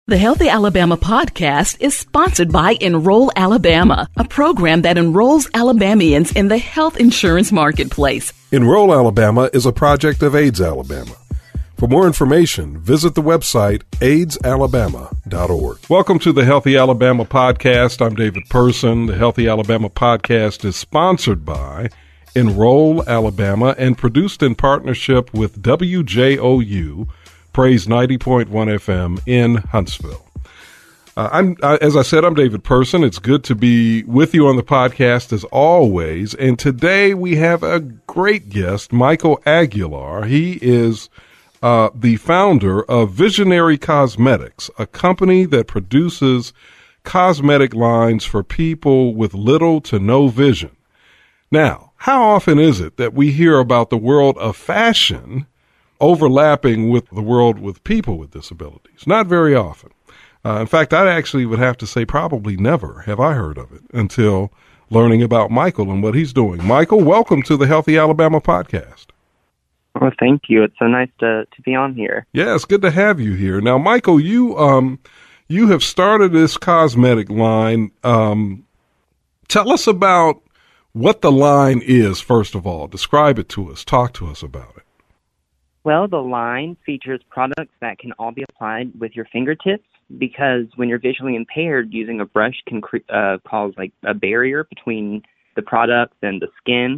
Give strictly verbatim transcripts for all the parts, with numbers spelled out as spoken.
The Healthy Alabama podcast is sponsored by Enroll Alabama, a program that enrolls Alabamians in the health insurance marketplace. Enroll Alabama is a project of AIDS Alabama. For more information, visit the website aids alabama dot org. Welcome to the Healthy Alabama podcast. I'm David Person. The Healthy Alabama podcast is sponsored by Enroll Alabama and produced in partnership with W J O U, Praise ninety point one F M in Huntsville. Uh, I'm, uh, as I said, I'm David Person. It's good to be with you on the podcast as always. And today we have a great guest, Michael Aguilar. He is uh, the founder of Visionary Cosmetics, a company that produces cosmetic lines for people with little to no vision. Now, how often is it that we hear about the world of fashion overlapping with the world with people with disabilities? Not very often. Uh, in fact, I actually would have to say probably never have I heard of it until learning about Michael and what he's doing. Michael, welcome to the Healthy Alabama podcast. Well, thank you. It's so nice to, to be on here. Yeah, it's good to have you here. Now, Michael, you um you have started this cosmetic line. Um, tell us about what the line is, first of all. Describe it to us. Talk to us about it. Well, the line features products that can all be applied with your fingertips because when you're visually impaired, using a brush can uh, cause like a barrier between the products and the skin.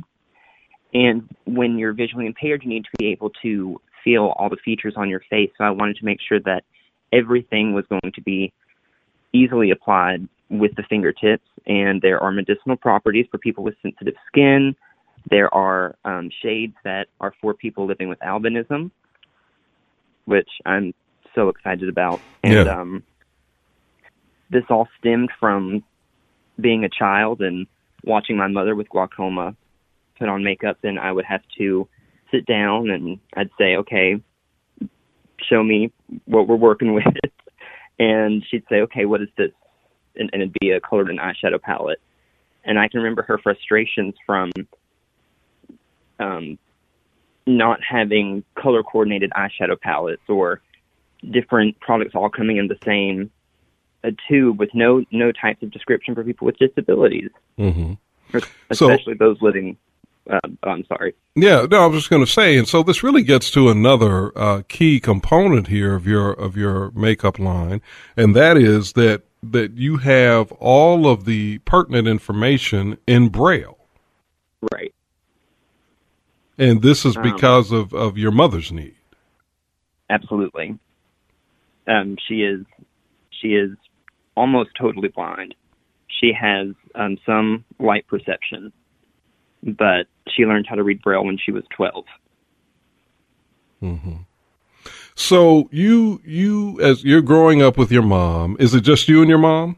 And when you're visually impaired, you need to be able to feel all the features on your face. So I wanted to make sure that everything was going to be easily applied with the fingertips. And there are medicinal properties for people with sensitive skin. There are um, shades that are for people living with albinism, which I'm so excited about. And yeah. um, this all stemmed from being a child and watching my mother with glaucoma put on makeup. Then I would have to sit down and I'd say, okay, show me what we're working with. And she'd say, okay, what is this? And, and it'd be a colored and eyeshadow palette. And I can remember her frustrations from Um, not having color-coordinated eyeshadow palettes or different products all coming in the same a tube with no no types of description for people with disabilities, mm-hmm. especially so, those living. Uh, oh, I'm sorry. Yeah, no, I was just going to say, and so this really gets to another uh, key component here of your of your makeup line, and that is that that you have all of the pertinent information in Braille. Right. And this is because um, of, of your mother's need. Absolutely. Um, she is she is almost totally blind. She has um, some light perception, but she learned how to read Braille when she was twelve. Mm-hmm. So you you as you're growing up with your mom, is it just you and your mom?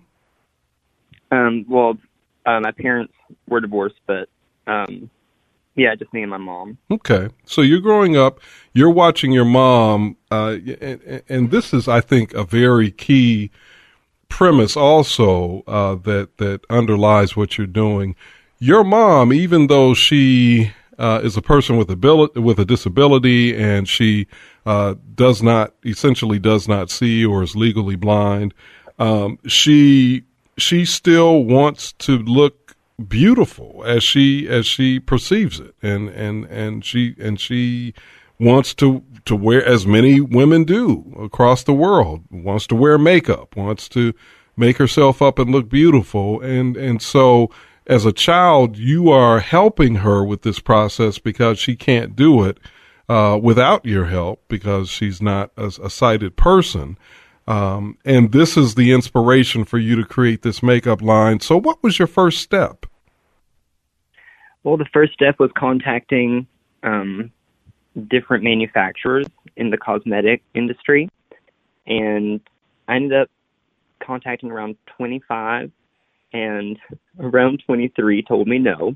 Um, well, uh, my parents were divorced, but. Um, Yeah, just me and my mom. Okay. So you're growing up, you're watching your mom, uh, and, and this is, I think, a very key premise also uh, that, that underlies what you're doing. Your mom, even though she uh, is a person with ability, with a disability and she uh, does not, essentially does not see or is legally blind, um, she she still wants to look beautiful as she as she perceives it, and and and she and she wants to to wear, as many women do across the world, wants to wear makeup, wants to make herself up and look beautiful, and and so as a child you are helping her with this process because she can't do it uh without your help because she's not a, a sighted person. Um, and this is the inspiration for you to create this makeup line. So what was your first step? Well, the first step was contacting um, different manufacturers in the cosmetic industry. And I ended up contacting around twenty-five, and around twenty-three told me no.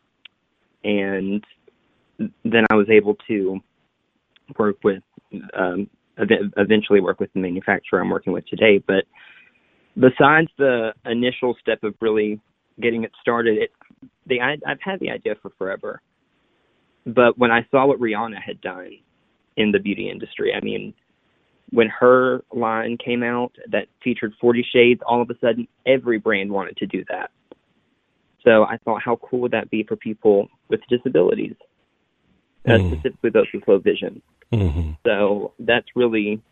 And then I was able to work with um, eventually work with the manufacturer I'm working with today. But besides the initial step of really getting it started, it, the, I, I've had the idea for forever. But when I saw what Rihanna had done in the beauty industry, I mean, when her line came out that featured forty shades, all of a sudden every brand wanted to do that. So I thought, how cool would that be for people with disabilities, uh, mm. specifically those with low vision? Mm-hmm. So that's really,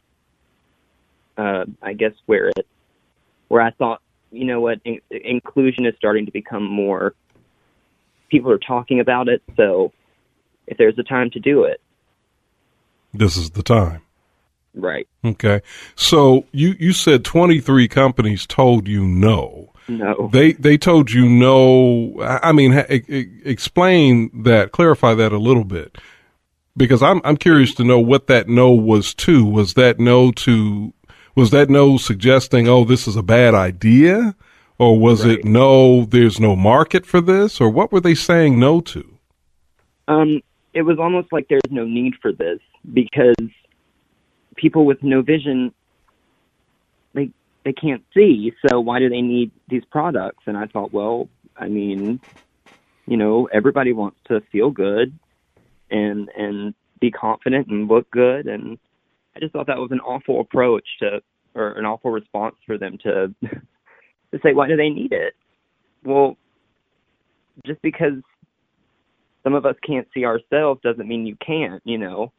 uh, I guess, where it, where I thought, you know what, in- inclusion is starting to become more, people are talking about it, so if there's a time to do it. This is the time. Right. Okay. So you, you said twenty-three companies told you no. No. They they told you no. I mean, ha, e- explain that, clarify that a little bit, because I'm I'm curious to know what that no was to. Was that no to? Was that no suggesting, oh, this is a bad idea, or was right. it no, there's no market for this, or what were they saying no to? Um, it was almost like there's no need for this because people with no vision, they they can't see, so why do they need these products? And I thought, well, I mean, you know, everybody wants to feel good and and be confident and look good, and I just thought that was an awful approach to, or an awful response for them to to say, why do they need it? Well, just because some of us can't see ourselves doesn't mean you can't, you know.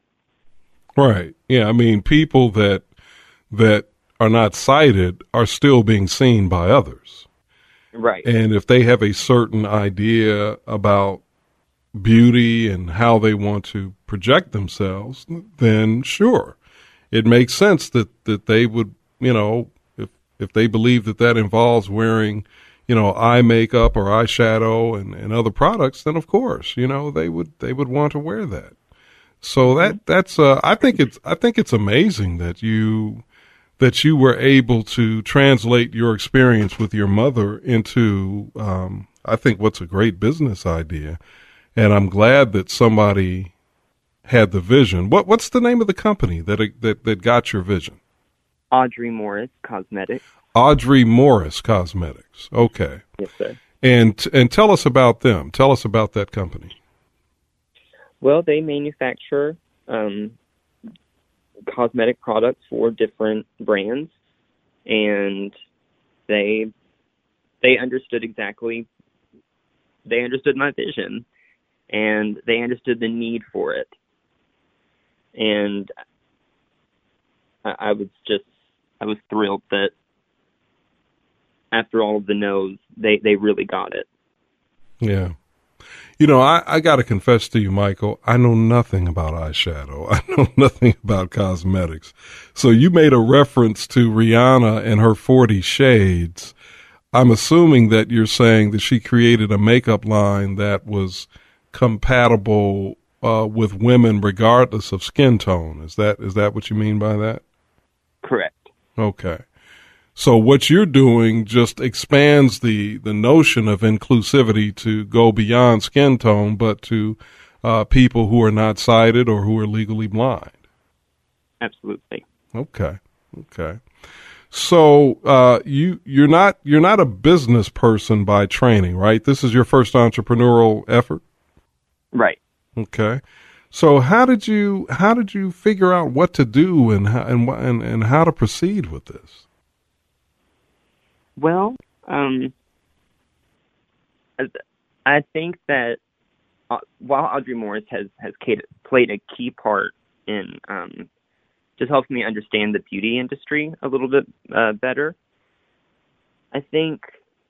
Right. Yeah. I mean, people that that are not sighted are still being seen by others. Right. And if they have a certain idea about beauty and how they want to project themselves, then sure, it makes sense that, that they would, you know, if if they believe that that involves wearing, you know, eye makeup or eyeshadow and, and other products, then of course, you know, they would they would want to wear that. So that that's uh, I think it's I think it's amazing that you that you were able to translate your experience with your mother into um, I think what's a great business idea, and I'm glad that somebody had the vision. What what's the name of the company that that that got your vision? Audrey Morris Cosmetics. Audrey Morris Cosmetics. Okay. Yes, sir. And and tell us about them. Tell us about that company. Well, they manufacture um, cosmetic products for different brands, and they they understood exactly, they understood my vision, and they understood the need for it. And I, I was just, I was thrilled that after all of the no's, they, they really got it. Yeah. You know, I, I got to confess to you, Michael, I know nothing about eyeshadow. I know nothing about cosmetics. So you made a reference to Rihanna and her forty shades. I'm assuming that you're saying that she created a makeup line that was compatible uh, with women regardless of skin tone. Is that is that what you mean by that? Correct. Okay. So what you're doing just expands the, the notion of inclusivity to go beyond skin tone, but to uh, people who are not sighted or who are legally blind. Absolutely. Okay. Okay. So uh, you you're not you're not a business person by training, right? This is your first entrepreneurial effort? Right. Okay. So how did you how did you figure out what to do and how, and and and how to proceed with this? Well, um, I think that uh, while Audrey Morris has, has played a key part in um, just helping me understand the beauty industry a little bit uh, better, I think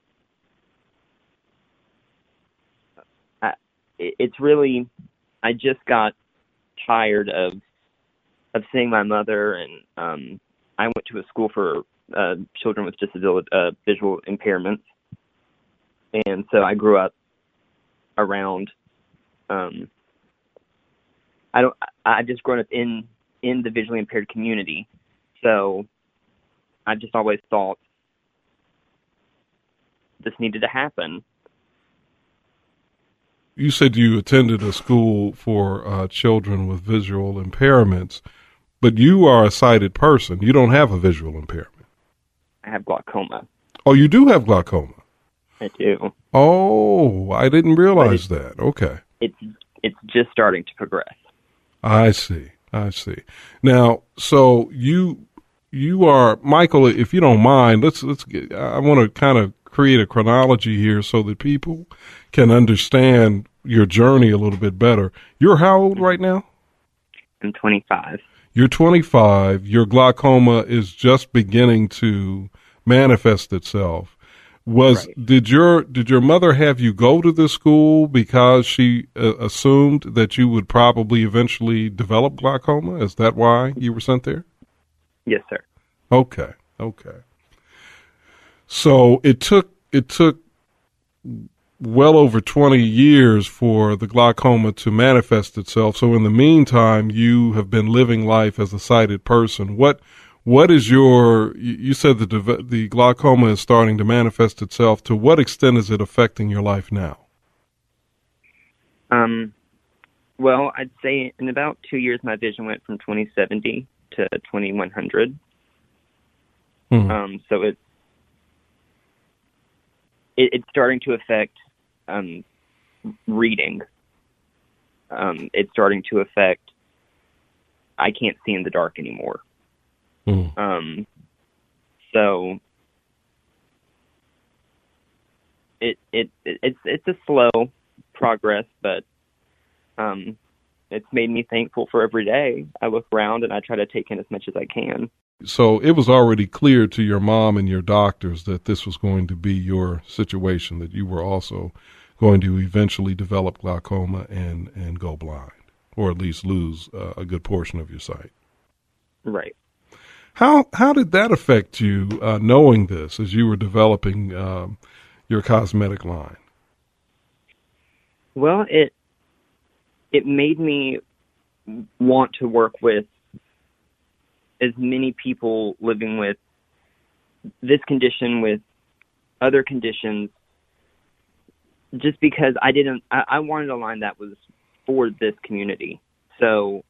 I, it's really, I just got tired of of seeing my mother, and um, I went to a school for Uh, children with disability, uh, visual impairments, and so I grew up around. Um, I don't. I just grown up in in the visually impaired community, so I just always thought this needed to happen. You said you attended a school for uh, children with visual impairments, but you are a sighted person. You don't have a visual impairment. I have glaucoma. Oh, you do have glaucoma? I do. Oh, I didn't realize that. Okay. It's it's just starting to progress. I see. I see. Now, so you you are Michael. If you don't mind, let's let's get. I want to kind of create a chronology here so that people can understand your journey a little bit better. You're how old right now? I'm twenty-five. You're twenty-five. Your glaucoma is just beginning to manifest itself. Was right. did your did your mother have you go to this school because she uh, assumed that you would probably eventually develop glaucoma? Is that why you were sent there? Yes, sir. Okay. Okay. So it took it took well over twenty years for the glaucoma to manifest itself. So in the meantime, you have been living life as a sighted person. What what is your? You said that the the glaucoma is starting to manifest itself. To what extent is it affecting your life now? Um, well, I'd say in about two years, my vision went from twenty seventy to twenty-one hundred. Hmm. Um, so it's it, it's starting to affect um, reading. Um, it's starting to affect. I can't see in the dark anymore. Hmm. Um, so it, it it it's it's a slow progress, but um, it's made me thankful for every day. I look around and I try to take in as much as I can. So it was already clear to your mom and your doctors that this was going to be your situation, that you were also going to eventually develop glaucoma and, and go blind, or at least lose uh, a good portion of your sight. Right. How how did that affect you, uh, knowing this as you were developing um, your cosmetic line? Well, it it made me want to work with as many people living with this condition, with other conditions, just because I didn't, I, I wanted a line that was for this community. So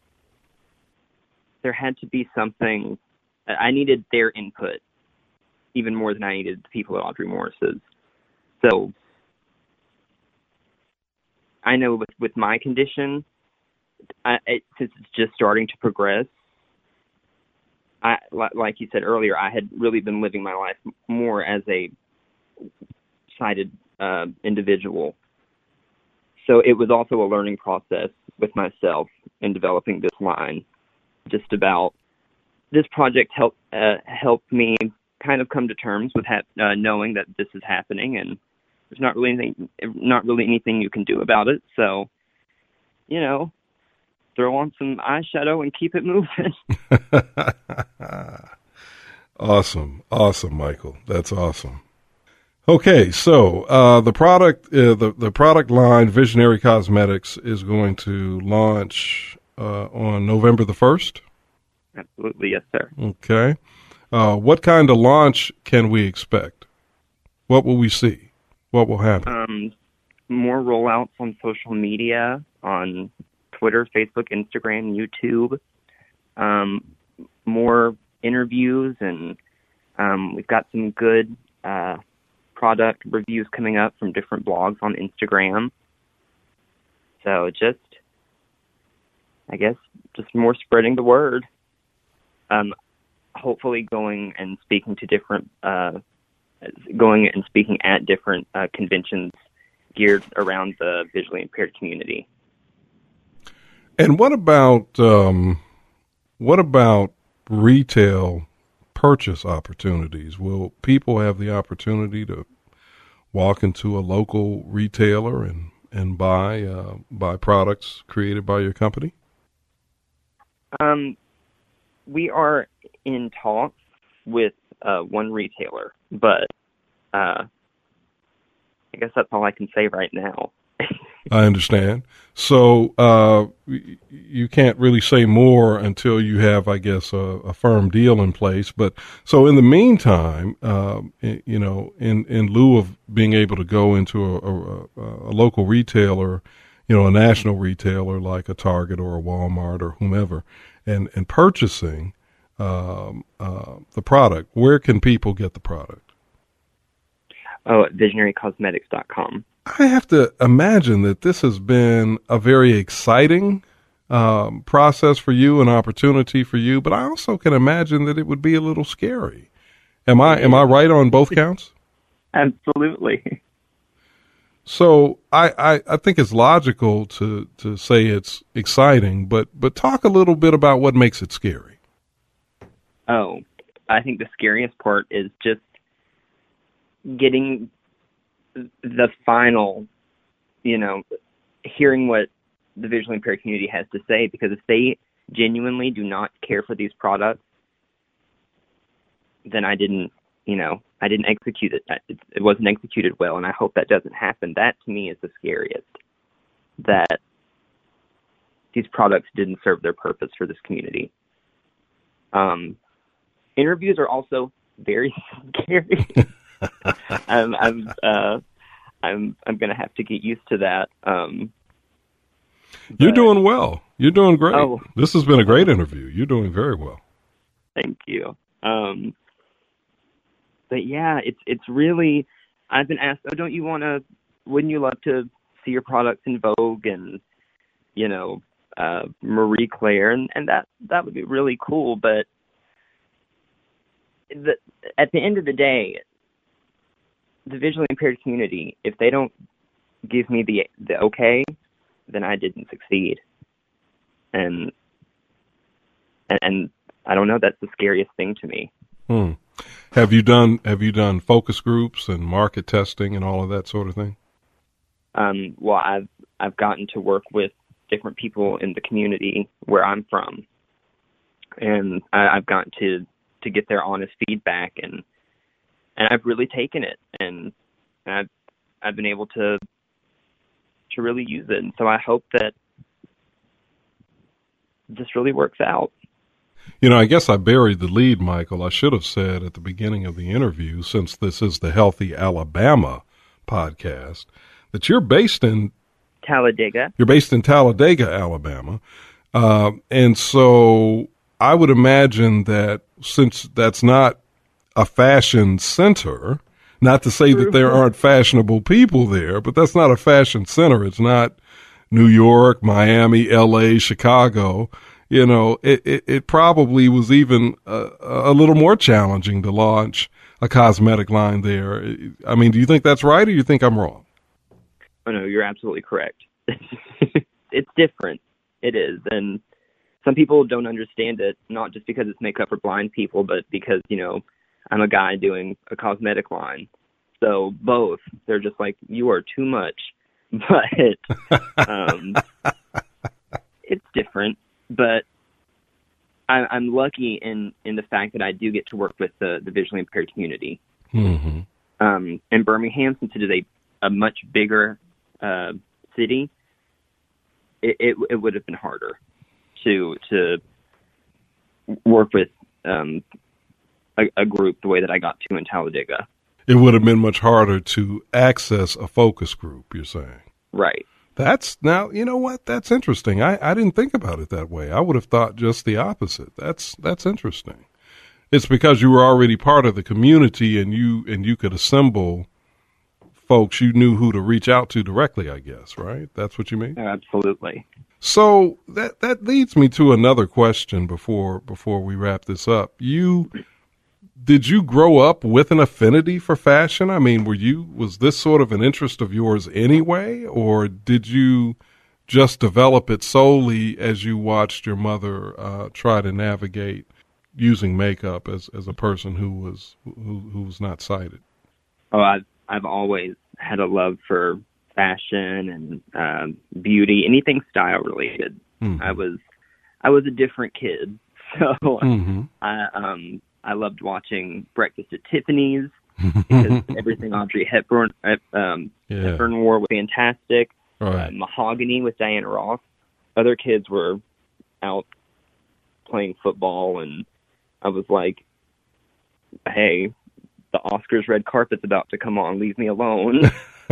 there had to be something, I needed their input even more than I needed the people at Audrey Morris's. So I know with, with my condition, I, it, since it's just starting to progress, I, like you said earlier, I had really been living my life more as a sighted uh, individual. So it was also a learning process with myself in developing this line. Just about this project helped uh, helped me kind of come to terms with ha- uh, knowing that this is happening, and there's not really anything, not really anything you can do about it. So, you know, throw on some eyeshadow and keep it moving. Awesome. Awesome, Michael. That's awesome. Okay, so uh, the product, uh, the, the product line, Visionary Cosmetics, is going to launch uh, on November the first? Absolutely, yes, sir. Okay. Uh, what kind of launch can we expect? What will we see? What will happen? Um, more rollouts on social media, on Twitter, Facebook, Instagram, YouTube, um, more interviews, and um, we've got some good uh, product reviews coming up from different blogs on Instagram. So just, I guess, just more spreading the word. Um, hopefully going and speaking to different, uh, going and speaking at different uh, conventions geared around the visually impaired community. And what about um, what about retail purchase opportunities? Will people have the opportunity to walk into a local retailer and and buy uh, buy products created by your company? Um, we are in talks with uh, one retailer, but uh, I guess that's all I can say right now. I understand. So uh, you can't really say more until you have, I guess, a, a firm deal in place. But so in the meantime, uh, you know, in, in lieu of being able to go into a, a, a local retailer, you know, a national retailer like a Target or a Walmart or whomever, and, and purchasing um, uh, the product, where can people get the product? Oh, at visionary cosmetics dot com. I have to imagine that this has been a very exciting um, process for you, an opportunity for you, but I also can imagine that it would be a little scary. Am I am I right on both counts? Absolutely. So I, I, I think it's logical to, to say it's exciting, but, but talk a little bit about what makes it scary. Oh, I think the scariest part is just getting the final, you know, hearing what the visually impaired community has to say, because if they genuinely do not care for these products, then I didn't, you know, I didn't execute it. It, it wasn't executed well, and I hope that doesn't happen. That, to me, is the scariest, that these products didn't serve their purpose for this community. Um, interviews are also very scary. I'm, I'm, uh, I'm, I'm going to have to get used to that. Um, You're doing well. You're doing great. Oh, this has been a great interview. You're doing very well. Thank you. Um, But yeah, it's it's really, I've been asked, oh, don't you want to, wouldn't you love to see your products in Vogue and, you know, uh, Marie Claire, and, and that, that would be really cool. But the, at the end of the day, the visually impaired community, if they don't give me the the okay, then I didn't succeed. And, and, and I don't know, that's the scariest thing to me. Hmm. Have you done Have you done focus groups and market testing and all of that sort of thing? Um, well, I've I've gotten to work with different people in the community where I'm from, and I, I've gotten to, to get their honest feedback, and and I've really taken it, and I've I've been able to to really use it, and so I hope that this really works out. You know, I guess I buried the lead, Michael. I should have said at the beginning of the interview, since this is the Healthy Alabama podcast, that you're based in Talladega. You're based in Talladega, Alabama. Uh, and so I would imagine that since that's not a fashion center, not to say that there aren't fashionable people there, but that's not a fashion center. It's not New York, Miami, L A, Chicago. You know, it, it, it probably was even a, a little more challenging to launch a cosmetic line there. I mean, do you think that's right, or do you think I'm wrong? Oh, no, you're absolutely correct. It's different. It is. And some people don't understand it, not just because it's makeup for blind people, but because, you know, I'm a guy doing a cosmetic line. So both, they're just like, you are too much. But um, it's different. But I, I'm lucky in, in the fact that I do get to work with the, the visually impaired community. Mm-hmm. Um, in Birmingham, since it is a, a much bigger uh, city, it, it, it would have been harder to to work with um, a, a group the way that I got to in Talladega. It would have been much harder to access a focus group, you're saying. Right. That's now, you know what? That's interesting. I, I didn't think about it that way. I would have thought just the opposite. That's that's interesting. It's because you were already part of the community, and you and you could assemble folks. You knew who to reach out to directly, I guess, right? That's what you mean? Absolutely. So that that leads me to another question before before we wrap this up. You Did you grow up with an affinity for fashion? I mean, were you, was this sort of an interest of yours anyway, or did you just develop it solely as you watched your mother uh, try to navigate using makeup as, as a person who was who, who was not sighted? Oh, I've I've always had a love for fashion and um, beauty, anything style related. Mm-hmm. I was I was a different kid, so mm-hmm. I um. I loved watching Breakfast at Tiffany's because everything Audrey Hepburn um, yeah. Hepburn wore was fantastic. Right. Uh, Mahogany with Diana Ross. Other kids were out playing football, and I was like, hey, the Oscars red carpet's about to come on. Leave me alone.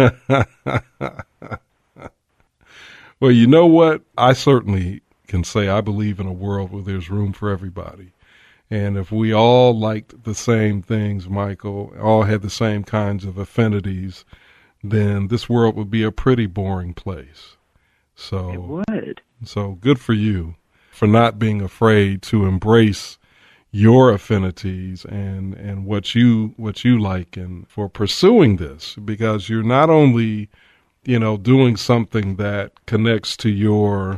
Well, you know what? I certainly can say I believe in a world where there's room for everybody. And if we all liked the same things, Michael, all had the same kinds of affinities, then this world would be a pretty boring place. So it would. So good for you for not being afraid to embrace your affinities and, and what you what you like, and for pursuing this, because you're not only, you know, doing something that connects to your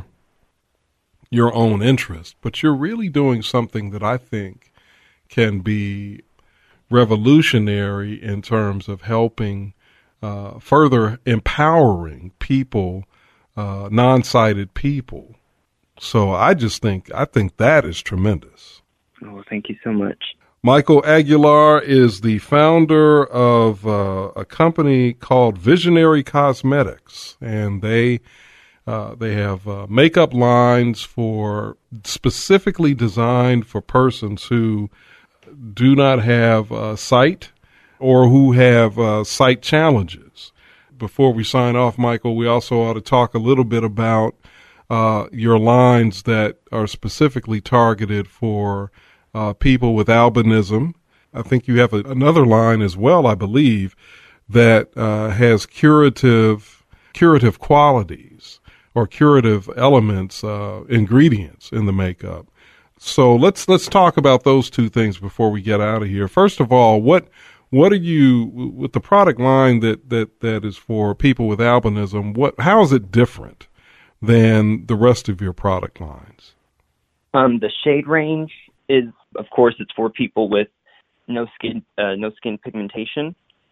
your own interest, but you're really doing something that I think can be revolutionary in terms of helping uh, further empowering people, uh, non-sighted people. So I just think, I think that is tremendous. Oh, thank you so much. Michael Aguilar is the founder of uh, a company called Visionary Cosmetics, and they uh, they have uh, makeup lines for specifically designed for persons who do not have uh, sight or who have uh, sight challenges. Before we sign off, Michael, we also ought to talk a little bit about uh, your lines that are specifically targeted for uh, people with albinism. I think you have a, another line as well, I believe, that uh, has curative curative qualities or curative elements, uh, ingredients in the makeup. So let's let's talk about those two things before we get out of here. First of all, what what are you with the product line that that that is for people with albinism? What how is it different than the rest of your product lines? Um, the shade range is, of course, it's for people with no skin uh, no skin pigmentation.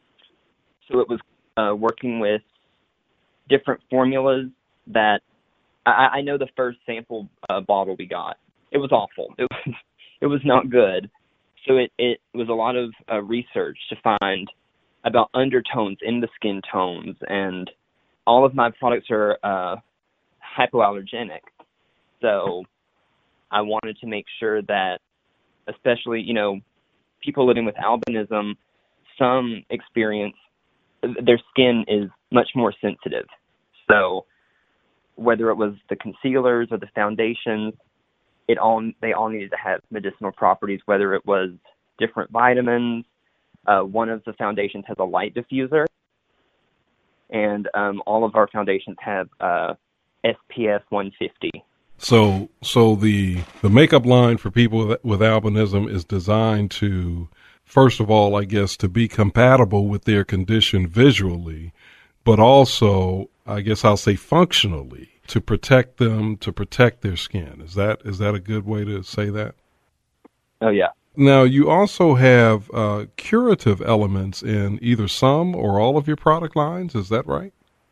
So it was uh, working with different formulas that I, I know the first sample uh, bottle we got. It was awful. It was, it was not good. So it, it was a lot of uh, research to find about undertones in the skin tones. And all of my products are uh, hypoallergenic. So I wanted to make sure that, especially, you know, people living with albinism, some experience, their skin is much more sensitive. So whether it was the concealers or the foundations, It all they all needed to have medicinal properties, whether it was different vitamins. Uh, one of the foundations has a light diffuser, and um, all of our foundations have uh, S P F one fifty. So, so the the makeup line for people with, with albinism is designed to, first of all, I guess, to be compatible with their condition visually, but also, I guess I'll say functionally, to protect them, to protect their skin. Is that is that a good way to say that? Oh, yeah. Now, you also have uh, curative elements in either some or all of your product lines. Is that right?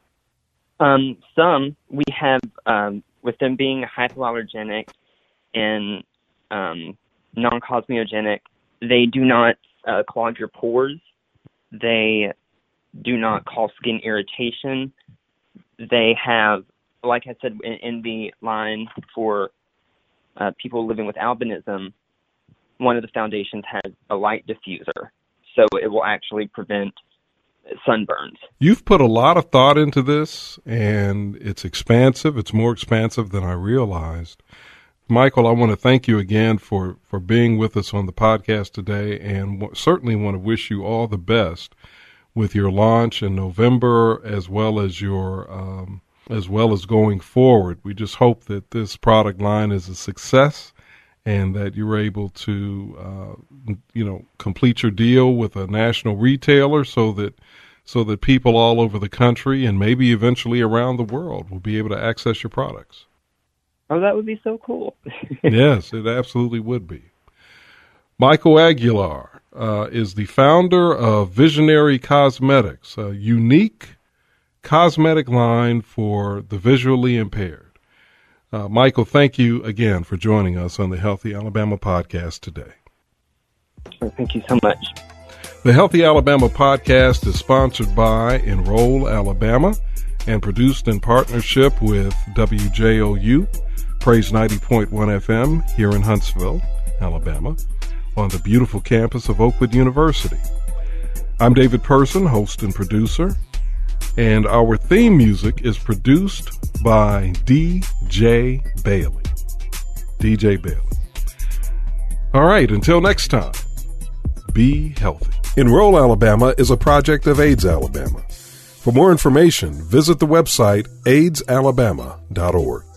Um, some we have, um, with them being hypoallergenic and um, non-cosmogenic, they do not uh, clog your pores. They do not cause skin irritation. They have, like I said, in, in the line for uh, people living with albinism, one of the foundations has a light diffuser, so it will actually prevent sunburns. You've put a lot of thought into this, and it's expansive. It's more expansive than I realized. Michael, I want to thank you again for, for being with us on the podcast today, and w- certainly want to wish you all the best with your launch in November, as well as your um, as well as going forward. We just hope that this product line is a success, and that you're able to, uh, you know, complete your deal with a national retailer, so that so that people all over the country and maybe eventually around the world will be able to access your products. Oh, that would be so cool. Yes, it absolutely would be. Michael Aguilar uh, is the founder of Visionary Cosmetics, a unique cosmetic line for the visually impaired. Uh, Michael, thank you again for joining us on the Healthy Alabama podcast today. Thank you so much. The Healthy Alabama podcast is sponsored by Enroll Alabama and produced in partnership with W J O U, Praise ninety point one F M here in Huntsville, Alabama, on the beautiful campus of Oakwood University. I'm David Person, host and producer, and our theme music is produced by D J Bailey. D J Bailey. All right, until next time, be healthy. Enroll Alabama is a project of AIDS Alabama. For more information, visit the website aids alabama dot org.